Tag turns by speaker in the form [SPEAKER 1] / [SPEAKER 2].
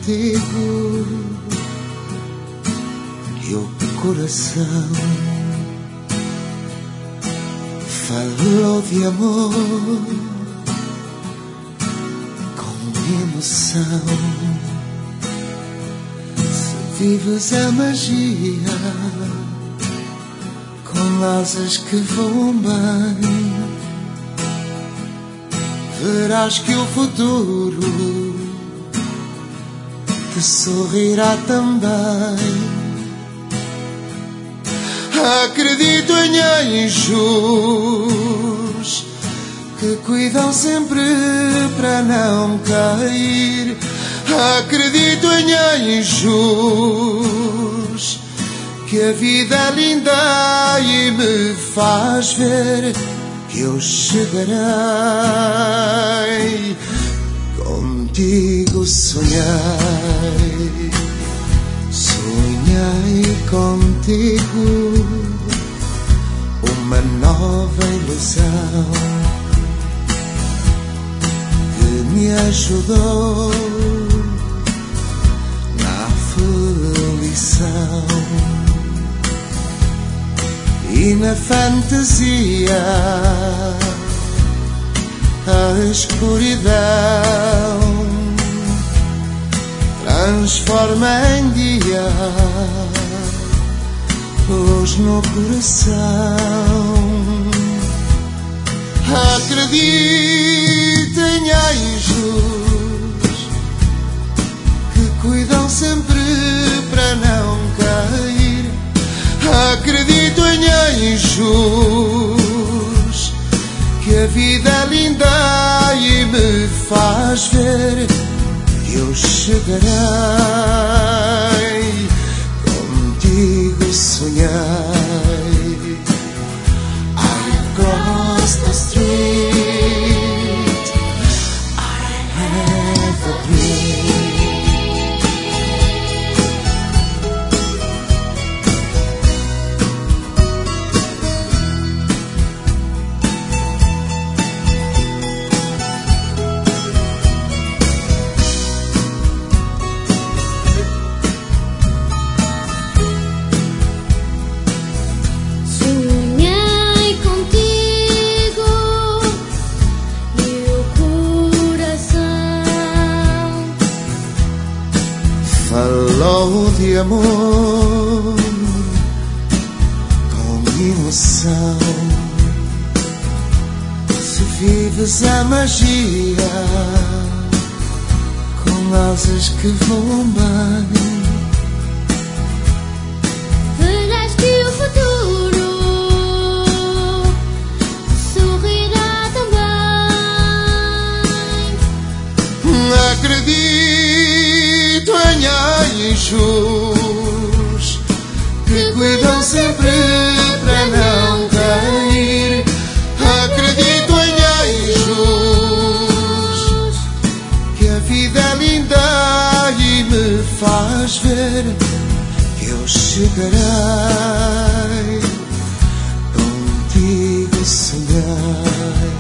[SPEAKER 1] contigo e o coração falou de amor com emoção. Se vives a magia com asas que voam bem, verás que o futuro te sorrirá também. Acredito em anjos que cuidam sempre para não cair. Acredito em anjos que a vida é linda e me faz ver que eu chegarei. Contigo sonhei, sonhei contigo uma nova ilusão que me ajudou na aflição e na fantasia. A escuridão transforma em dia, luz no coração. Acredito em anjos que cuidam sempre para não cair. Acredito em anjos que a vida é linda e me faz ver que eu chegarei. Contigo sonhei. I cross the street, I have a dream. Falou de amor com emoção. Se vives a magia com asas que voam bem,
[SPEAKER 2] verás que o futuro sorrirá também.
[SPEAKER 1] Acredito em anjos que cuidam sempre para não cair. Acredito em anjos que a vida é linda e me faz ver que eu chegarei. Contigo sonhei.